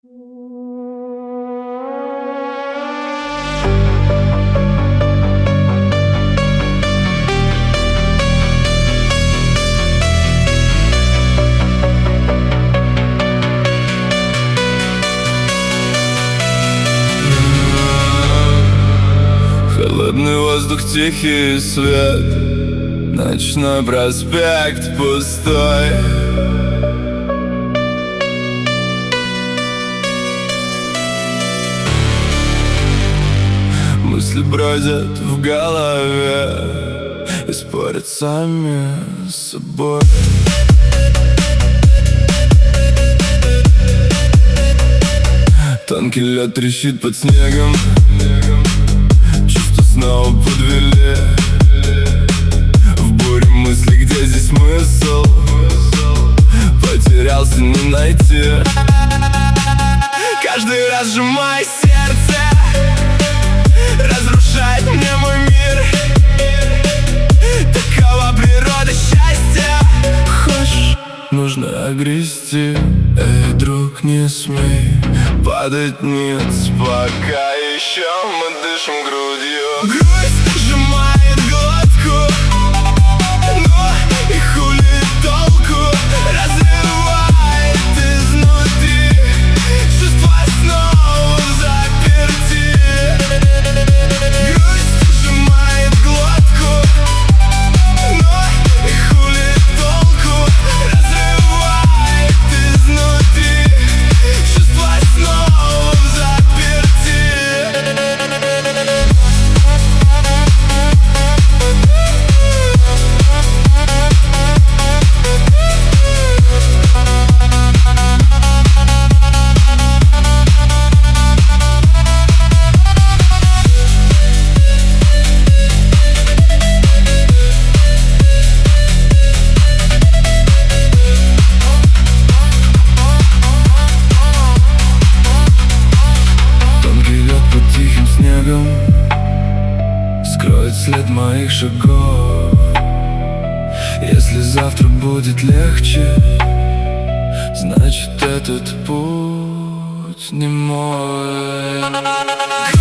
Холодный воздух, тихий свет, ночной проспект пустой. Мысли бродят в голове и спорят сами с собой. Тонкий лед трещит под снегом, чувства снова подвели. В буре мысли, где здесь смысл, потерялся, не найти. Каждый раз сжимая сердце, разрушает мне мой мир. Такова природа счастья. Хочешь, нужно огрести. Эй, друг, не смей падать ниц, пока еще мы дышим грудью. Грусть сжимает глотку, но и хули толку, разрывает изнутри. Чувства снова заперти. Грусть сжимает глотку, но и хули толку, разрывает изнутри. Чувства снова заперти. Скроет след моих шагов. Если завтра будет легче, значит этот путь не мой.